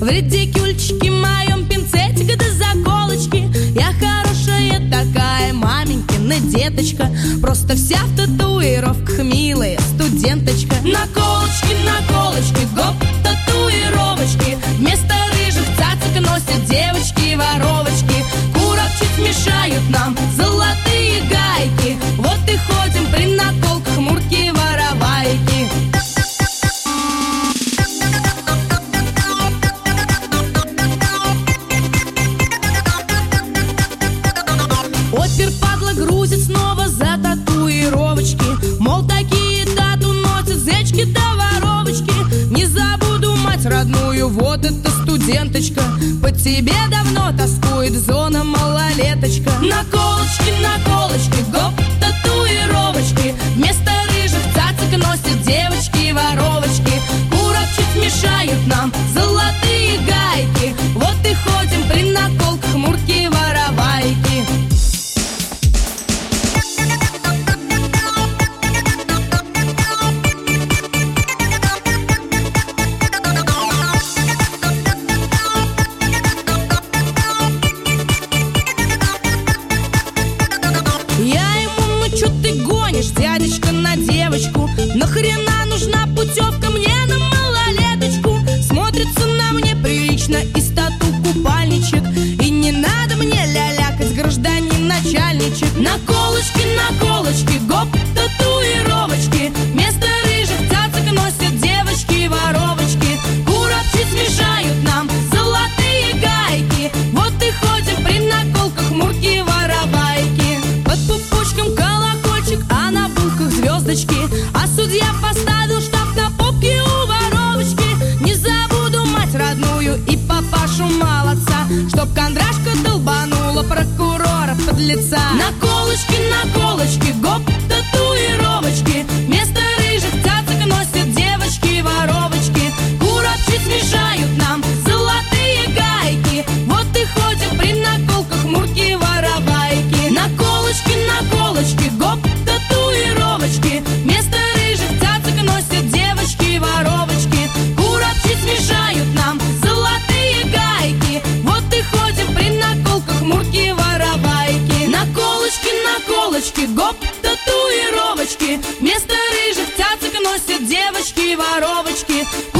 редикюльчике моем пинцетик да заколочки. Я хорошая такая маменькина деточка, просто вся в татуировках, милая студенточка. Наколочки, наколочки, гоп, татуировочки. Вместо рыжих цацик носят девочки-воровочки. Курок чуть мешают нам золотые гайки, вот и ходим при наколках мурки-воровайки. Опер падла грузит снова за татуировочки, мол, такие тату носят зечки да воровочки. Не забуду мать родную, вот эта студенточка, по тебе давно тоскует зона малолеточка. Наколочки, наколочки, гоп, татуировочки. Вместо рыжих цацик носят девочки-воровочки. Курок чуть мешают нам золотые гайки, вот и ходим при наколках мурки-воровайки. Дядечка на девочку, нахрена нужна путевка мне на малолеточку? Смотрится на мне прилично из тату купальничек, и не надо мне лялякать, гражданин начальничек. Наколочки, наколочки, гоп, татуировочки. Вместо рыжих цацик носят девочки-воровочки. Курок чуть мешают нам золотые гайки, вот и ходим при наколках мурки-воровайки. Под пупочком колокольчик, а на булках звездочки, а судья поставил штамп на попке у воровочки. Не забуду мать родную и папашу молодца, чтоб кондрашка долбанула прокурора подлеца. Наколочки, наколочки, гоп, татуировочки. Вместо рыжих цацик носят девочки-воровочки. Курок чуть мешают нам золотые гайки, вот и ходим при наколках мурки-воровайки. Наколочки, наколочки, гоп, татуировочки. Вместо рыжих цацик носят девочки-воровочки. Курок чуть мешают нам золотые гайки, вот и ходим при наколках мурки-воровайки. Наколочки, наколочки, гоп, татуировочки. Вместо рыжих цацик носят девочки-воровочки.